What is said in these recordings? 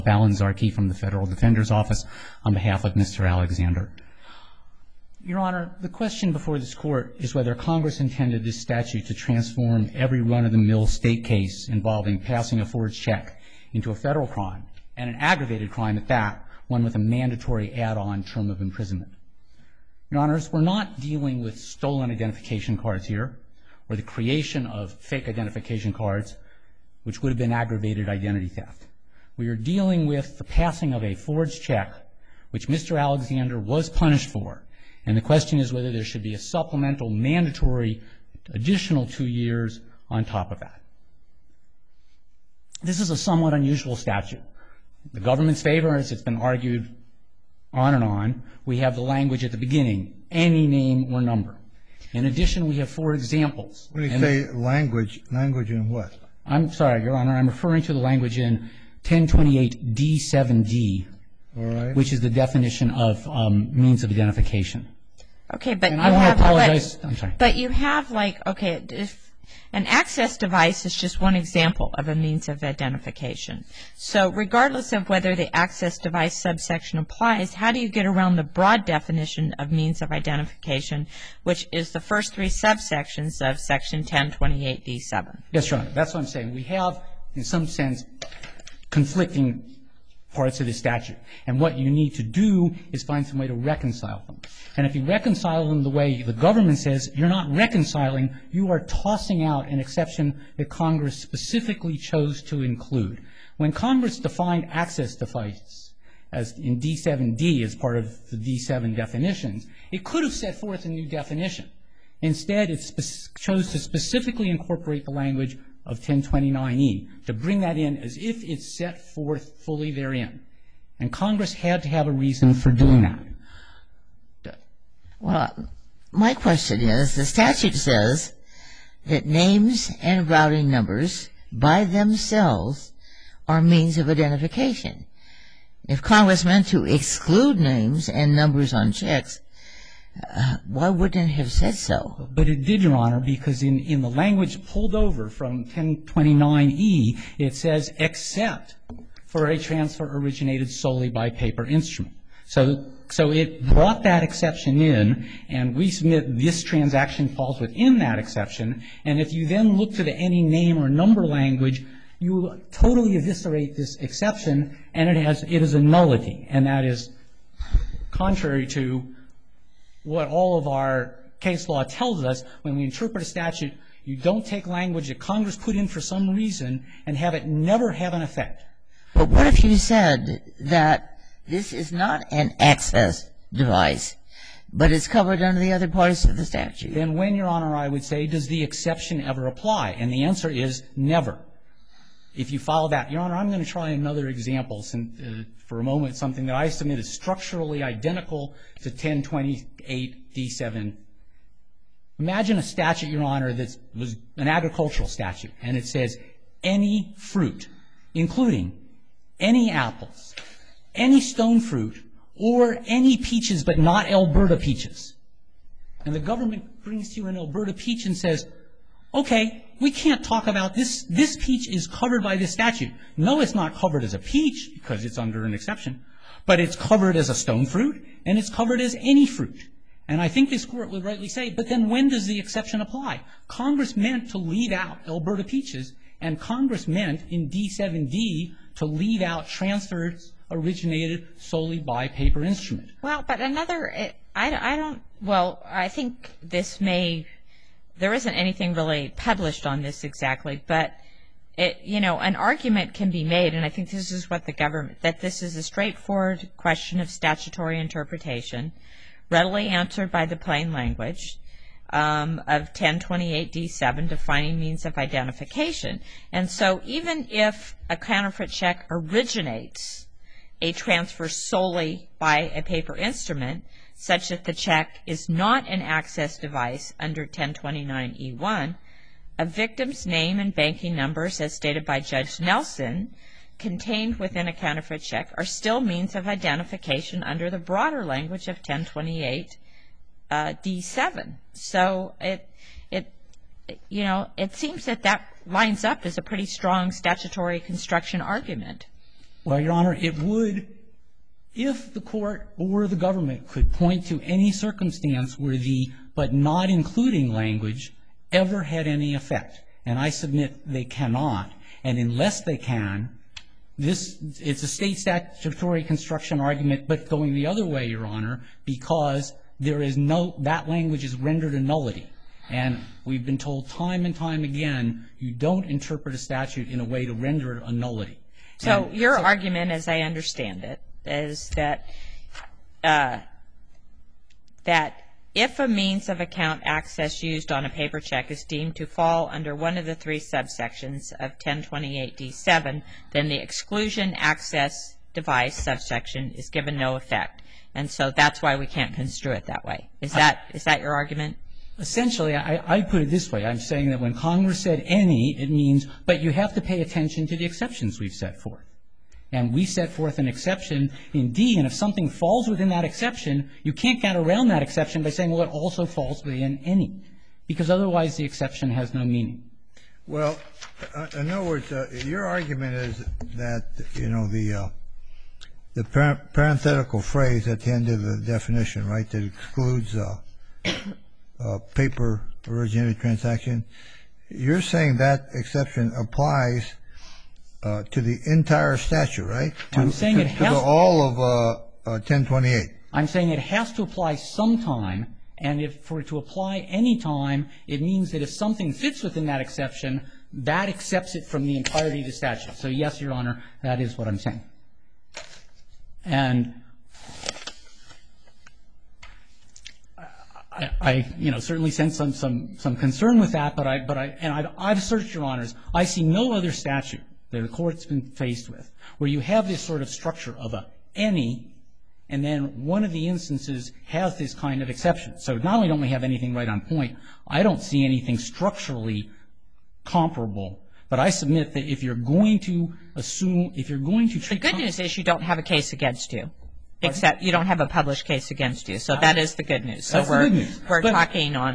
Alan Zarkey from the Federal Defender's Office on behalf of Mr. Alexander. Your Honor, the question before this Court is whether Congress intended this statute to transform every run-of-the-mill state case involving passing a forged check into a federal crime, and an aggravated crime at that, one with a mandatory add-on term of imprisonment. Your Honors, we're not dealing with stolen identification cards here, or the creation of fake identification cards, which would have been aggravated identity theft. We are dealing with the passing of a forged check, which Mr. Alexander was punished for, and the question is whether there should be a supplemental mandatory additional 2 years on top of that. This is a somewhat unusual statute. The government's favor, as it's been argued on and on, we have the language at the beginning, any name or number. In addition, we have 4 examples. When you say language in what? I'm sorry, Your Honor, I'm referring to the language in 1028 D7D, all right, which is the definition of means of identification. Okay, but and I want to apologize. I'm sorry. But you have, like, okay, if an access device is just one example of a means of identification. So regardless of whether the access device subsection applies, how do you get around the broad definition of means of identification, which is the first 3 subsections of Section 1028 D7? Yes, Your Honor, that's what I'm saying. We have, in some sense, conflicting parts of the statute. And what you need to do is find some way to reconcile them. And if you reconcile them the way the government says, you're not reconciling, you are tossing out an exception that Congress specifically chose to include. When Congress defined access device as in D7D as part of the D7 definitions, it could have set forth a new definition. Instead, it chose to specifically incorporate the language of 1029E, to bring that in as if it's set forth fully therein. And Congress had to have a reason for doing that. Well, my question is, the statute says that names and routing numbers by themselves are means of identification. If Congress meant to exclude names and numbers on checks, why wouldn't it have said so? But it did, Your Honor, because in the language pulled over from 1029E, it says except for a transfer originated solely by paper instrument. So it brought that exception in, and we submit this transaction falls within that exception. And if you then look to the any name or number language, you totally eviscerate this exception, and it is a nullity. And that is contrary to what all of our case law tells us. When we interpret a statute, you don't take language that Congress put in for some reason and have it never have an effect. But what if you said that this is not an access device, but it's covered under the other parts of the statute? Then when, Your Honor, I would say, does the exception ever apply? And the answer is never. If you follow that, Your Honor, I'm going to try another example for a moment, something that I submit is structurally identical to 1028 D7. Imagine a statute, Your Honor, that was an agricultural statute, and it says any fruit, including any apples, any stone fruit, or any peaches but not Alberta peaches. And the government brings to you an Alberta peach and says, okay, we can't talk about this. This peach is covered by this statute. No, it's not covered as a peach because it's under an exception, but it's covered as a stone fruit, and it's covered as any fruit. And I think this Court would rightly say, but then when does the exception apply? Congress meant to leave out Alberta peaches, and Congress meant in D7D to leave out transfers originated solely by paper instrument. Well, but I think there isn't anything really published on this exactly, but an argument can be made, and I think this is what that this is a straightforward question of statutory interpretation, readily answered by the plain language of 1028 D7 defining means of identification. And so even if a counterfeit check originates a transfer solely by a paper instrument, such that the check is not an access device under 1029E1, a victim's name and banking numbers, as stated by Judge Nelson, contained within a counterfeit check are still means of identification under the broader language of 1028 D7. So it seems that lines up as a pretty strong statutory construction argument. Well, Your Honor, it would, if the court or the government could point to any circumstance where the but not including language ever had any effect. And I submit they cannot. And unless they can, it's a state statutory construction argument, but going the other way, Your Honor, because that language is rendered a nullity. And we've been told time and time again, you don't interpret a statute in a way to render it a nullity. So your argument, as I understand it, is that if a means of account access used on a paper check is deemed to fall under one of the three subsections of 1028D7, then the exclusion access device subsection is given no effect. And so that's why we can't construe it that way. Is that your argument? Essentially, I put it this way. I'm saying that when Congress said any, it means, but you have to pay attention to the exceptions we've set forth. And we set forth an exception in D, and if something falls within that exception, you can't get around that exception by saying, well, it also falls within any, because otherwise the exception has no meaning. Well, in other words, your argument is that, you know, the parenthetical phrase at the end of the definition, right, that excludes paper originated transaction, you're saying that exception applies to the entire statute, right? I'm saying it has to all of 1028. I'm saying it has to apply sometime, and for it to apply any time, it means that if something fits within that exception, that accepts it from the entirety of the statute. So yes, Your Honor, that is what I'm saying. And I certainly sense some concern with that, but I've searched, Your Honors. I see no other statute that the Court's been faced with where you have this sort of structure of any, and then one of the instances has this kind of exception. So not only don't we have anything right on point, I don't see anything structurally comparable. But I submit that if you're going to assume, if you're going to treat... The good news is you don't have a case against you. Except you don't have a published case against you. So that is the good news. So we're talking on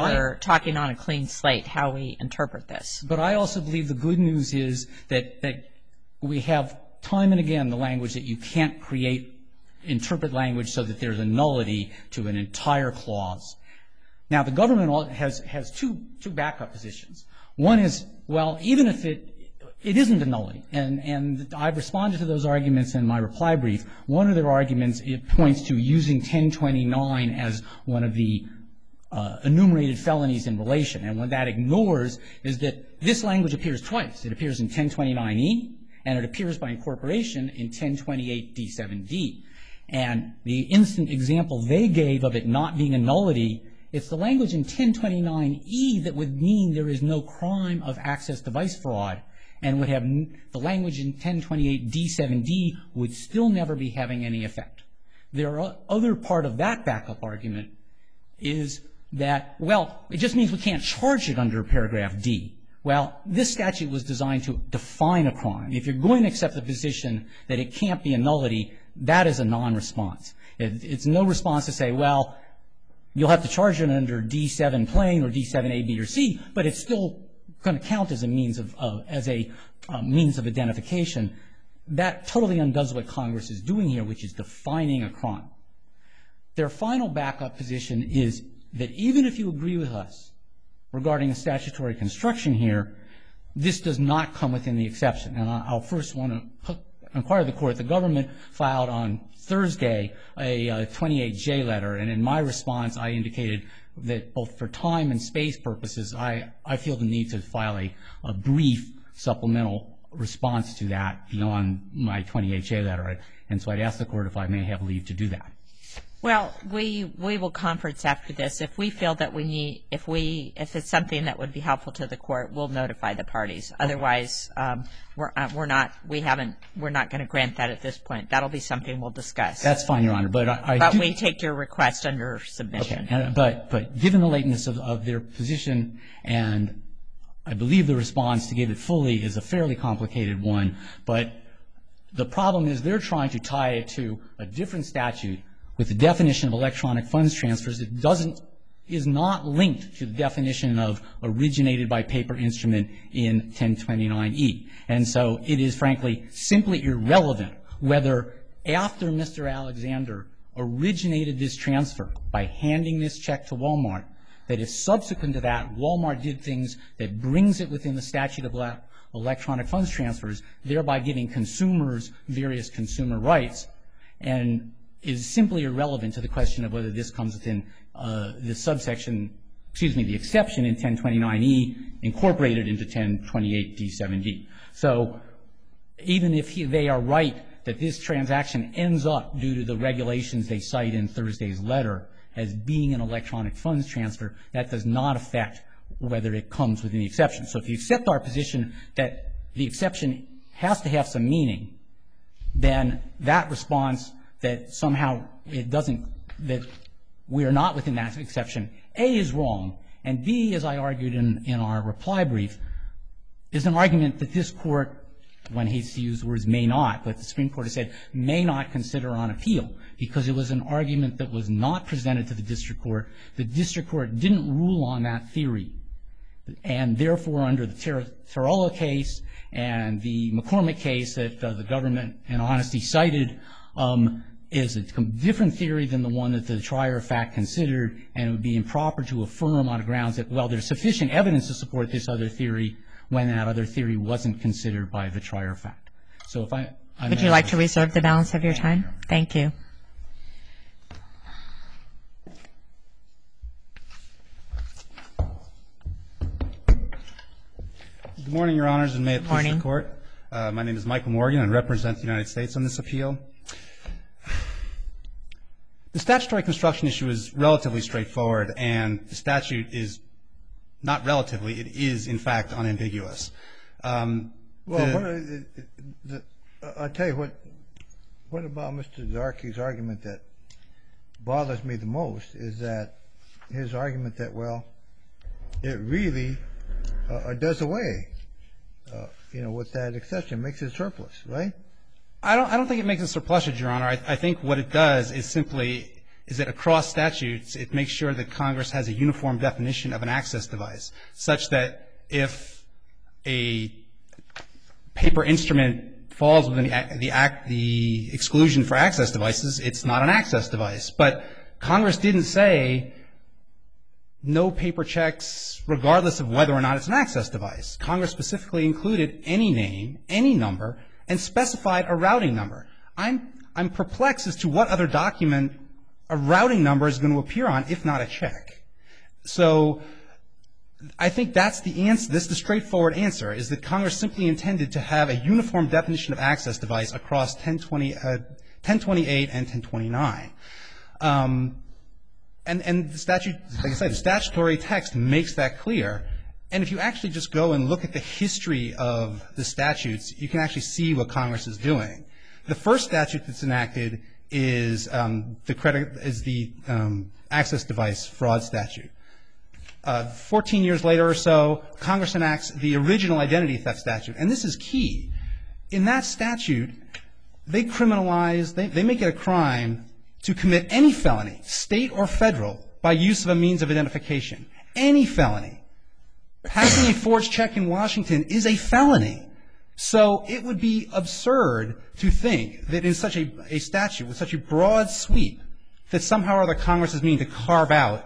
a clean slate how we interpret this. But I also believe the good news is that we have time and again the language that you can't interpret language so that there's a nullity to an entire clause. Now the government has two backup positions. One is, well, even if it isn't a nullity, and I've responded to those arguments in my reply brief. One of their arguments, it points to using 1029 as one of the enumerated felonies in relation. And what that ignores is that this language appears twice. It appears in 1029E, and it appears by incorporation in 1028D7D. And the instant example they gave of it not being a nullity, it's the language in 1029E that would mean there is no crime of access device fraud, and would have the language in 1028D7D would still never be having any effect. There are other part of that backup argument is that, well, it just means we can't charge it under paragraph D. Well, this statute was designed to define a crime. If you're going to accept the position that it can't be a nullity, that is a non-response. It's no response to say, well, you'll have to charge it under D7 plain or D7A, B, or C, but it's still going to count as a means of identification. That totally undoes what Congress is doing here, which is defining a crime. Their final backup position is that even if you agree with us regarding a statutory construction here, this does not come within the exception. And I'll first want to inquire the Court. The government filed on Thursday a 28J letter, and in my response I indicated that both for time and space purposes, I feel the need to file a brief supplemental response to that beyond my 28J letter. And so I'd ask the Court if I may have leave to do that. Well, we will conference after this. If we feel that we need, if it's something that would be helpful to the Court, we'll notify the parties. Otherwise, we're not going to grant that at this point. That'll be something we'll discuss. That's fine, Your Honor. But we take your request under submission. Okay. But given the lateness of their position, and I believe the response to give it fully is a fairly complicated one, but the problem is they're trying to tie it to a different statute with the definition of electronic funds transfers. It doesn't is not linked to the definition of originated by paper instrument in 1029E. And so it is, frankly, simply irrelevant whether after Mr. Alexander originated this transfer by handing this check to Walmart, that if subsequent to that Walmart did things that brings it within the statute of electronic funds transfers, thereby giving consumers various consumer rights, and is simply irrelevant to the question of whether this comes within the exception in 1029E incorporated into 1028D7D. So even if they are right that this transaction ends up, due to the regulations they cite in Thursday's letter, as being an electronic funds transfer, that does not affect whether it comes within the exception. So if you accept our position that the exception has to have some meaning, then that response that somehow it doesn't, that we are not within that exception, A, is wrong, and B, as I argued in our reply brief, is an argument that this Court, one hates to use the words may not, but the Supreme Court has said may not consider on appeal, because it was an argument that was not presented to the district court. The district court didn't rule on that theory, and therefore under the Tarola case and the McCormick case that the government in honesty cited is a different theory than the one that the trier of fact considered, and it would be improper to affirm on the grounds that, well, there's sufficient evidence to support this other theory when that other theory wasn't considered by the trier of fact. So if Would you like to reserve the balance of your time? Thank you. Good morning, Your Honors, and may it please the Court. My name is Michael Morgan, and I represent the United States on this appeal. The statutory construction issue is relatively straightforward, and the statute is not relatively, it is, in fact, unambiguous. Well, I'll tell you what about Mr. Zarki's argument that bothers me the most is that his argument that, well, it really does away, with that exception, makes it surplus, right? I don't think it makes it surplusage, Your Honor. I think what it does is simply is that across statutes, it makes sure that Congress has a uniform definition of an access device, such that if a paper instrument falls within the exclusion for access devices, it's not an access device. But Congress didn't say no paper checks regardless of whether or not it's an access device. Congress specifically included any name, any number, and specified a routing number. I'm perplexed as to what other document a routing number is going to appear on, if not a check. So I think that's the answer. This is the straightforward answer, is that Congress simply intended to have a uniform definition of access device across 1028 and 1029. And the statute, like I said, the statutory text makes that clear. And if you actually just go and look at the history of the statutes, you can actually see what Congress is doing. The first statute that's enacted is the access device fraud statute. 14 years later or so, Congress enacts the original identity theft statute. And this is key. In that statute, they criminalize, they make it a crime to commit any felony, state or federal, by use of a means of identification. Any felony. Passing a forged check in Washington is a felony. So it would be absurd to think that in such a statute with such a broad sweep that somehow or other Congress is meaning to carve out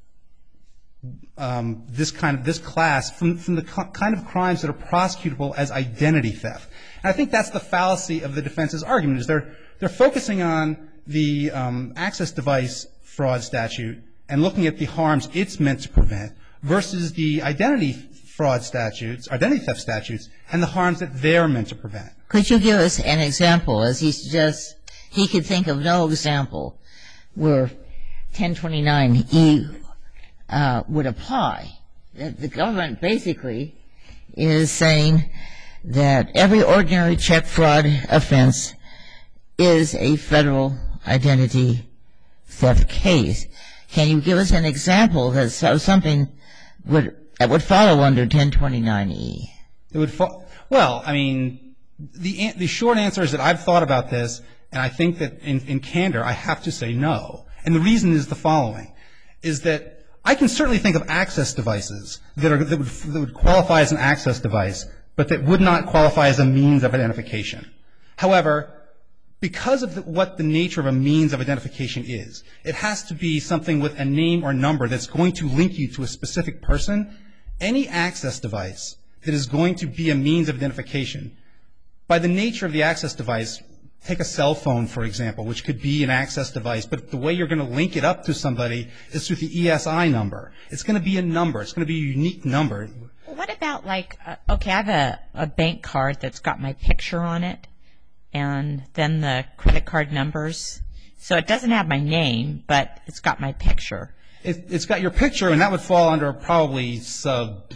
this class from the kind of crimes that are prosecutable as identity theft. And I think that's the fallacy of the defense's argument, is they're focusing on the access device fraud statute and looking at the harms it's meant to prevent versus the identity fraud statutes, identity theft statutes, and the harms that they're meant to prevent. Could you give us an example, as he suggests he could think of no example where 1029E would apply? The government basically is saying that every ordinary check fraud offense is a federal identity theft case. Can you give us an example of something that would follow under 1029E? Well, I mean, the short answer is that I've thought about this, and I think that in candor I have to say no. And the reason is the following, is that I can certainly think of access devices that would qualify as an access device, but that would not qualify as a means of identification. However, because of what the nature of a means of identification is, it has to be something with a name or number that's going to link you to a specific person. Any access device that is going to be a means of identification, by the nature of the access device, take a cell phone, for example, which could be an access device, but the way you're going to link it up to somebody is through the ESI number. It's going to be a number. It's going to be a unique number. What about okay, I have a bank card that's got my picture on it, and then the credit card numbers. So it doesn't have my name, but it's got my picture. It's got your picture, and that would fall under probably sub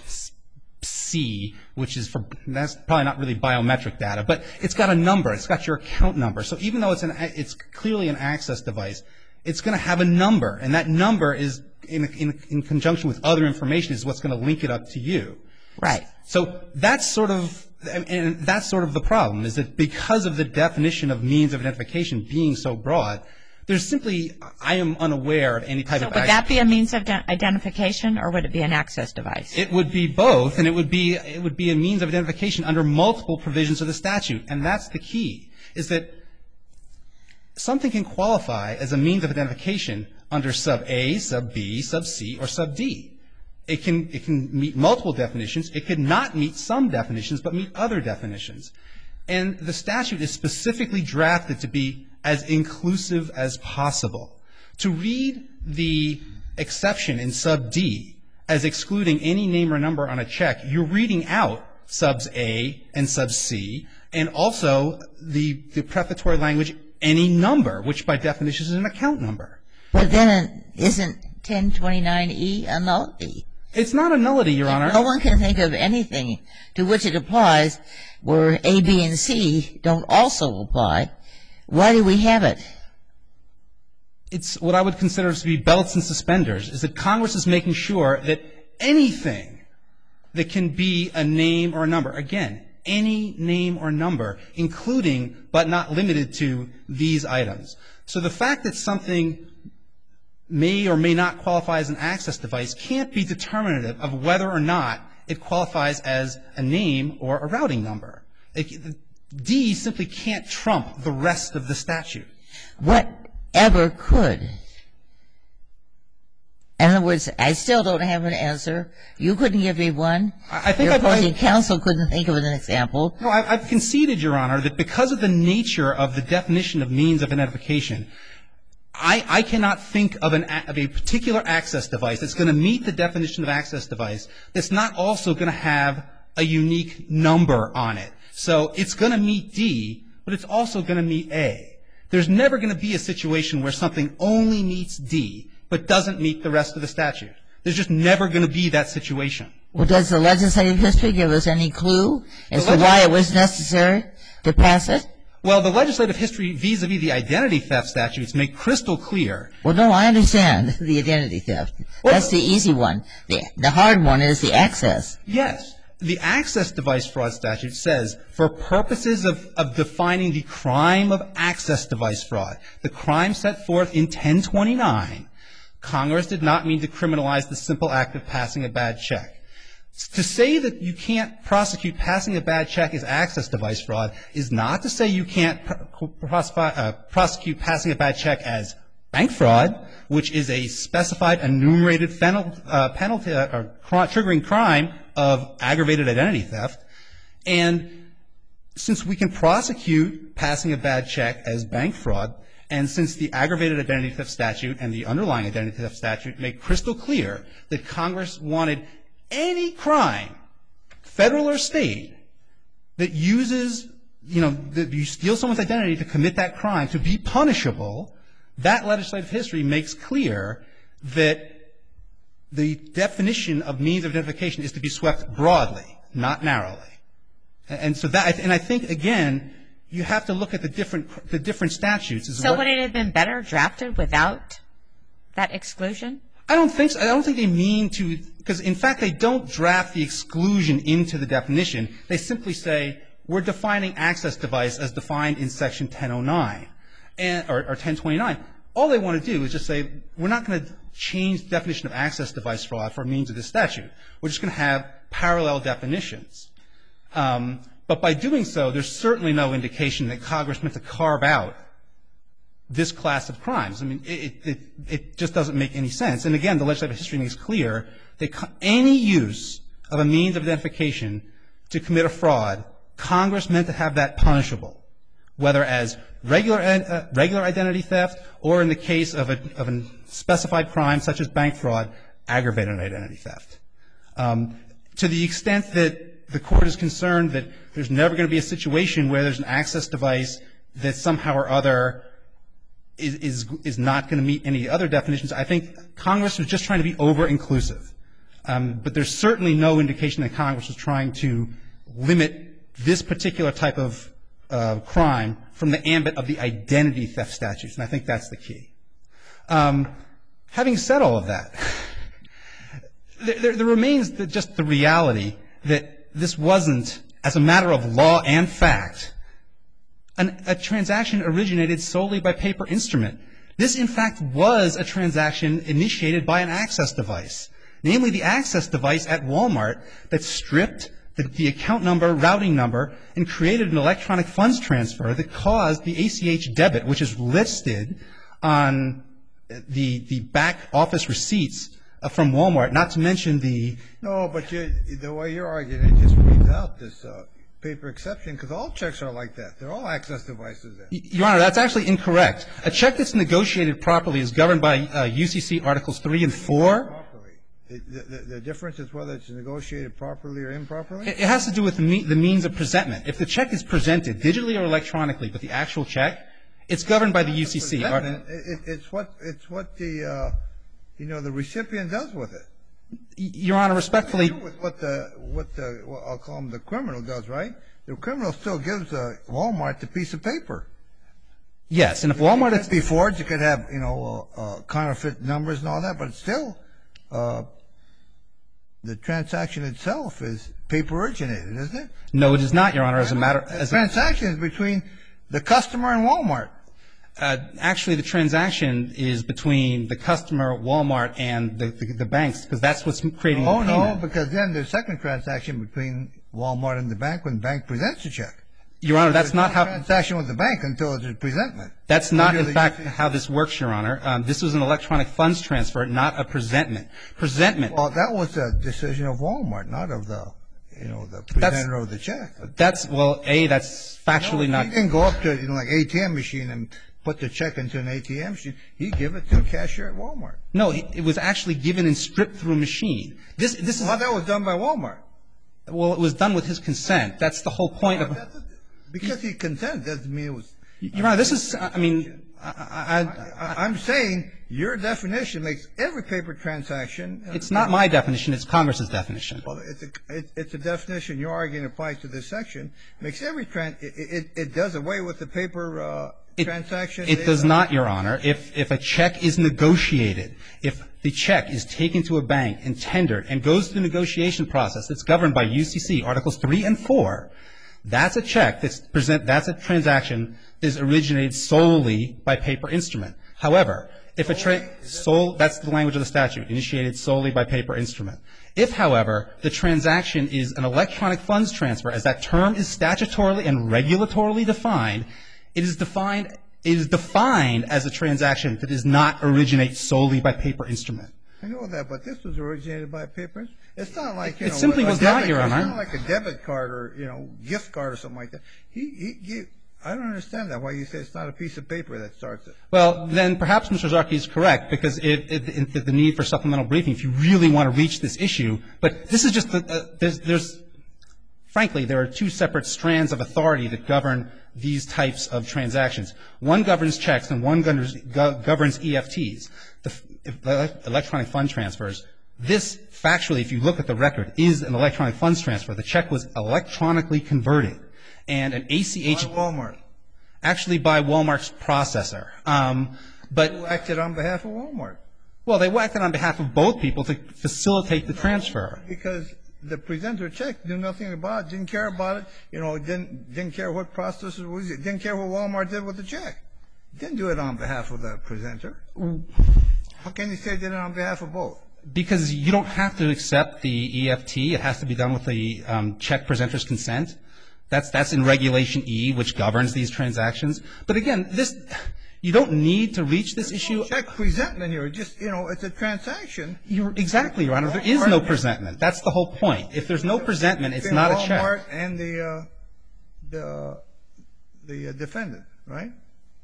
C, which is that's probably not really biometric data, but it's got a number. It's got your account number. So even though it's clearly an access device, it's going to have a number, and that number is in conjunction with other information is what's going to link it up to you. Right. So that's sort of the problem, is that because of the definition of means of identification being so broad, there's simply, I am unaware of any type of... So would that be a means of identification, or would it be an access device? It would be both, and it would be a means of identification under multiple provisions of the statute, and that's the key, is that something can qualify as a means of identification under sub A, sub B, sub C, or sub D. It can meet multiple definitions. It could not meet some definitions, but meet other definitions. And the statute is specifically drafted to be as inclusive as possible. To read the exception in sub D as excluding any name or number on a check, you're reading out subs A and sub C, and also the prefatory language, any number, which by definition is an account number. But then isn't 1029E a nullity? It's not a nullity, Your Honor. No one can think of anything to which it applies where A, B, and C don't also apply. Why do we have it? It's what I would consider to be belts and suspenders, is that Congress is making sure that anything that can be a name or a number, again, any name or number, including but not limited to these items. So the fact that something may or may not qualify as an access device can't be determinative of whether or not it qualifies as a name or a routing number. D simply can't trump the rest of the statute. Whatever could. In other words, I still don't have an answer. You couldn't give me one. Your opposing counsel couldn't think of an example. No, I've conceded, Your Honor, that because of the nature of the definition of means of identification, I cannot think of a particular access device that's going to meet the definition of access device that's not also going to have a unique number on it. So it's going to meet D, but it's also going to meet A. There's never going to be a situation where something only meets D, but doesn't meet the rest of the statute. There's just never going to be that situation. Well, does the legislative history give us any clue as to why it was necessary to pass it? Well, the legislative history vis-a-vis the identity theft statutes make crystal clear. Well, no, I understand the identity theft. That's the easy one. The hard one is the access. Yes. The access device fraud statute says, for purposes of defining the crime of access device fraud, the crime set forth in 1029, Congress did not mean to criminalize the simple act of passing a bad check. To say that you can't prosecute passing a bad check as access device fraud is not to say you can't prosecute passing a bad check as bank fraud, which is a specified enumerated penalty or triggering crime of aggravated identity theft. And since we can prosecute passing a bad check as bank fraud, and since the aggravated identity theft statute and the underlying identity theft statute make crystal clear that Congress wanted any crime, federal or state, that uses, that you steal someone's identity to commit that crime to be punishable, that legislative history makes clear that the definition of means of identification is to be swept broadly, not narrowly. And so I think, again, you have to look at the different statutes. So would it have been better drafted without that exclusion? I don't think so. I don't think they mean to, because in fact they don't draft the exclusion into the definition. They simply say, we're defining access device as defined in section 1009 or 1029. all they want to do is just say, we're not going to change the definition of access device fraud for means of this statute. We're just going to have parallel definitions. But by doing so, there's certainly no indication that Congress meant to carve out this class of crimes. I mean, it just doesn't make any sense. And again, the legislative history makes clear that any use of a means of identification to commit a fraud, Congress meant to have that punishable, whether as regular identity theft or in the case of a specified crime such as bank fraud, aggravated identity theft. To the extent that the Court is concerned that there's never going to be a situation where there's an access device that somehow or other is not going to meet any other definitions, I think Congress was just trying to be over-inclusive. But there's certainly no indication that Congress was trying to limit this particular type of crime from the ambit of the identity theft statutes, and I think that's the key. Having said all of that, there remains just the reality that this wasn't, as a matter of law and fact, a transaction originated solely by paper instrument. This, in fact, was a transaction initiated by an access device, namely the access device at Walmart that stripped the account number, routing number, and created an electronic funds transfer that caused the ACH debit, which is listed on the back office receipts from Walmart, not to mention the... No, but the way you're arguing, it just reads out this paper exception, because all checks are like that. They're all access devices. Your Honor, that's actually incorrect. A check that's negotiated properly is governed by UCC Articles 3 and 4. The difference is whether it's negotiated properly or improperly? It has to do with the means of presentment. If the check is presented digitally or electronically, but the actual check, it's governed by the UCC. It's what the the recipient does with it. Your Honor, respectfully, With what I'll call him the criminal does, right? The criminal still gives Walmart the piece of paper. yes, and if Walmart is... Before you could have counterfeit numbers and all that, but it's still the transaction itself is paper originated, isn't it? No, it is not, Your Honor. The transaction is between the customer and Walmart. Actually, the transaction is between the customer, Walmart, and the banks, because that's what's creating the payment. No, because then there's a second transaction between Walmart and the bank when the bank presents the check. Your Honor, that's not how... There's no transaction with the bank until it's a presentment. That's not, in fact, how this works, Your Honor. This was an electronic funds transfer, not a presentment. Presentment... Well, that was a decision of Walmart, not of the presenter of the check. That's factually not... He didn't go up to, like, ATM machine and put the check into an ATM machine. He gave it to a cashier at Walmart. No, it was actually given and stripped through a machine. This is... Well, that was done by Walmart. Well, it was done with his consent. That's the whole point of... Because he consented doesn't mean it was... Your Honor, this is... I'm saying your definition makes every paper transaction... It's not my definition. It's Congress's definition. Well, it's a definition you're arguing applies to this section. Makes every... It does away with the paper transaction. It does not, Your Honor. If a check is negotiated, if the check is taken to a bank and tendered and goes through the negotiation process that's governed by UCC Articles 3 and 4, that's a check that's a transaction that is originated solely by paper instrument. However, if a that's the language of the statute, initiated solely by paper instrument. If, however, the transaction is an electronic funds transfer, as that term is statutorily and regulatorily defined, it is defined as a transaction that does not originate solely by paper instrument. I know that, but this was originated by paper. It's not like, it simply was not, Your Honor. It's not like a debit card or, gift card or something like that. I don't understand that, why you say it's not a piece of paper that starts it. Well, then perhaps Mr. Zarki is correct, because the need for supplemental briefing, if you really want to reach this issue, but this is just frankly, there are two separate strands of authority that govern these types of transactions. One governs checks and one governs EFTs, the electronic fund transfers. This, factually, if you look at the record, is an electronic funds transfer. The check was electronically converted. And an ACH... By Walmart. Actually by Walmart's processor. But... Who acted on behalf of Walmart? Well, they acted on behalf of both people to facilitate the transfer. Because the presenter check knew nothing about it, didn't care about it, didn't care what processor was, didn't care what Walmart did with the check. Didn't do it on behalf of the presenter. How can you say did it on behalf of both? Because you don't have to accept the EFT. It has to be done with the check presenter's consent. That's in Regulation E, which governs these transactions. But again, you don't need to reach this issue. Check presentment here, just, it's a transaction. Exactly, Your Honor. There is no presentment. That's the whole point. If there's no presentment, it's not a check. Walmart and the defendant, right?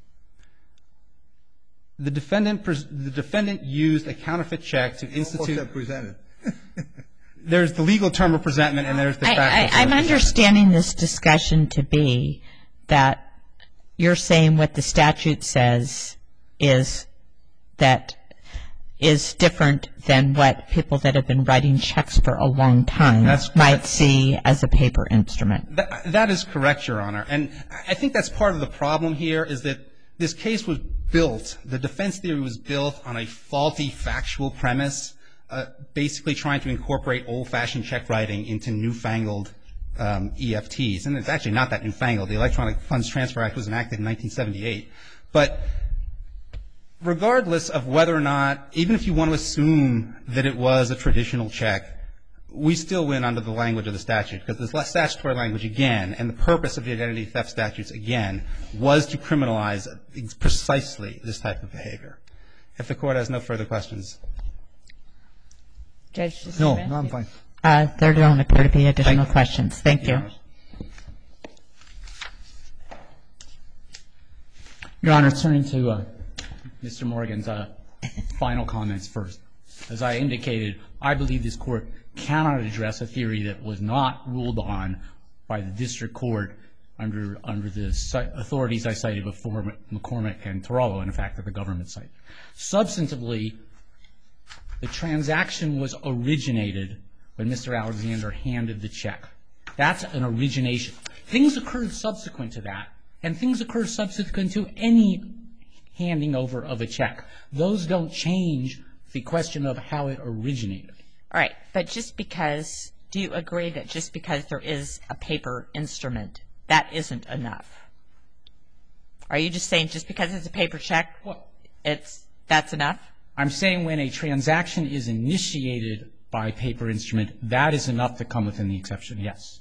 The defendant used a counterfeit check to institute. What's that presented? There's the legal term of presentment, and there's the fact. I'm understanding this discussion to be that you're saying what the statute says is different than what people that have been writing checks for a long time might see as a paper instrument. That is correct, Your Honor. And I think that's part of the problem here is that this case was built, the defense theory was built on a faulty factual premise, basically trying to incorporate old-fashioned check writing into newfangled EFTs. And it's actually not that newfangled. The Electronic Funds Transfer Act was enacted in 1978. But regardless of whether or not, even if you want to assume that it was a traditional check, we still win under the language of the statute, because the statutory language, again, and the purpose of the identity theft statutes, again, was to criminalize precisely this type of behavior. If the Court has no further questions. Judge No, DeSimone? I'm fine. There don't appear to be additional questions. Thank you. Your Honor, turning to Mr. Morgan's final comments first. As I indicated, I believe this Court cannot address a theory that was not ruled on by the district court under the authorities I cited before, McCormick and Tarallo, and in fact, that the government cited. Substantively, the transaction was originated when Mr. Alexander handed the check. That's an origination. Things occurred subsequent to that, and things occur subsequent to any handing over of a check. Those don't change the question of how it originated. All right, but do you agree that just because there is a paper instrument, that isn't enough? Are you just saying just because it's a paper check, that's enough? I'm saying when a transaction is initiated by paper instrument, that is enough to come within the exception, yes.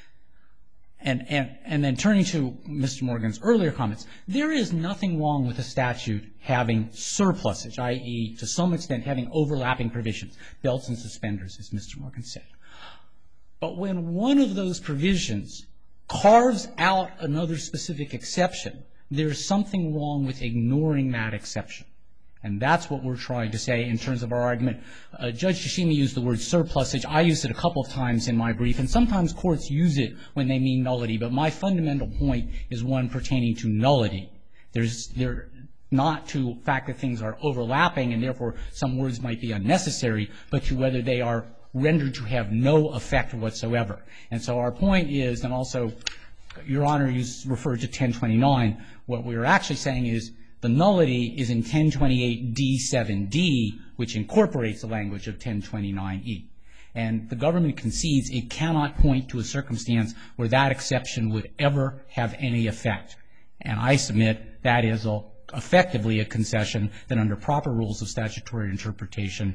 And then turning to Mr. Morgan's earlier comments, there is nothing wrong with a statute having surplusage, i.e., to some extent having overlapping provisions, belts and suspenders, as Mr. Morgan said. But when one of those provisions carves out another specific exception, there's something wrong with ignoring that exception. And that's what we're trying to say in terms of our argument. Judge Tashima used the word surplusage. I used it a couple of times in my brief, and sometimes courts use it when they mean nullity. But my fundamental point is one pertaining to nullity. They're not to the fact that things are overlapping and therefore some words might be unnecessary, but to whether they are rendered to have no effect whatsoever. And so our point is, and also, Your Honor, you referred to 1029. What we're actually saying is the nullity is in 1028D7D, which incorporates the language of 1029E. And the government concedes it cannot point to a circumstance where that exception would ever have any effect. And I submit that is effectively a concession that under proper rules of statutory interpretation,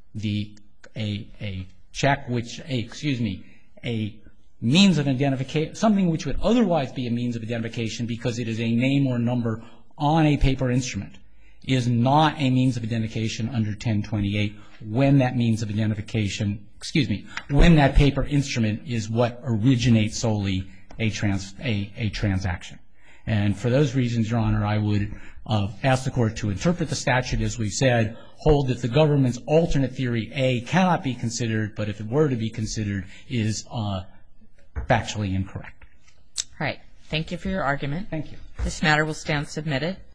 a means of identification, something which would otherwise be a means of identification because it is a name or number on a paper instrument, is not a means of identification under 1028 when that means of identification, when that paper instrument is what originates solely a transaction. And for those reasons, Your Honor, I would ask the Court to interpret the statute as we said, hold that the government's alternate theory, A, cannot be considered, but if it were to be considered, is factually incorrect. All right. Thank you for your argument. Thank you. This matter will stand submitted.